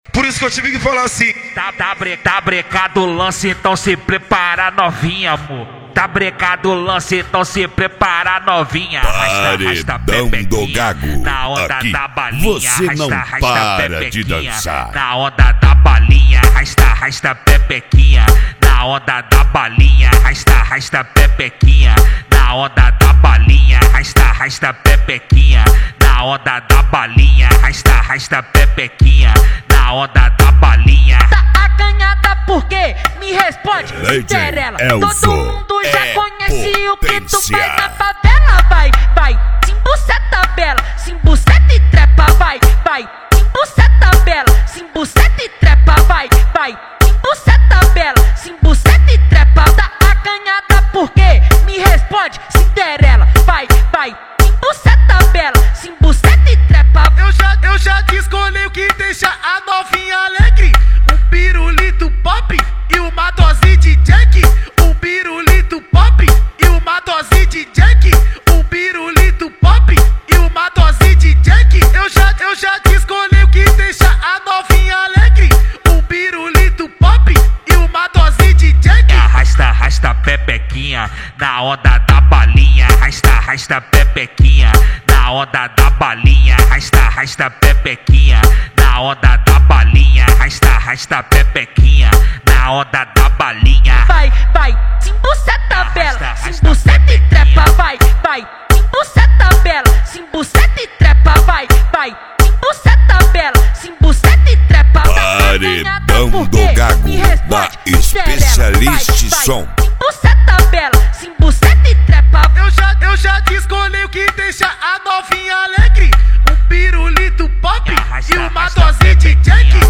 Por isso que eu tive que falar assim. Tá brecado o lance, então se prepara novinha, amor. Tá brecado o lance, então se prepara novinha. Paredão do Gago. Na onda aqui da balinha, você não para de dançar. Na onda da balinha, arrasta pepequinha. Na onda da balinha, arrasta pepequinha. Na onda da balinha, arrasta pepequinha. Na onda da balinha, arrasta pepequinha. Na onda da balinha. Tá acanhada por quê? Me responde, Cinderela. Todo mundo já conhece o que tu faz na favela. Vai, simbuceta bela, simbuceta e trepa. Vai, simbuceta bela, simbuceta e trepa. Vai, simbuceta bela, simbuceta e trepa. Tá acanhada por quê? Me responde, Cinderela. Vai, simbuceta bela, simbuceta e trepa. Eu já te escolhi o que deixa a novinha alegre. Um pirulito pop e uma dose de Jack. Um pirulito pop e uma dose de Jack. Um pirulito pop e uma dose de Jack. Eu já te escolhi o que deixa a novinha alegre. Um pirulito pop e uma dose de Jack. Arrasta pepequinha. Na onda da balinha, arrasta pepequinha. Na onda da balinha, arrasta pepequinha. Na onda da balinha, arrasta pepequinha. Na onda da balinha. Vai, simbuceta bela, simbuceta e trepa. Vai, simbuceta bela, simbuceta e trepa. Vai, simbuceta bela, simbuceta e trepa. Paredão do Gago, da Especialiste Som. Simbuceta bela, simbuceta e trepa. Eu já te escolhi o que deixa a novinha alegre. Um pirulito pop e uma dose de Jack.